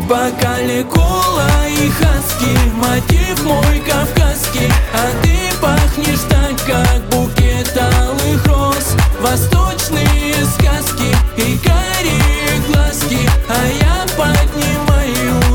бокале кола и хаски, мотив мой кавказский. А ты пахнешь так, как букет алых роз. Восточные сказки и карие глазки, а я поднимаю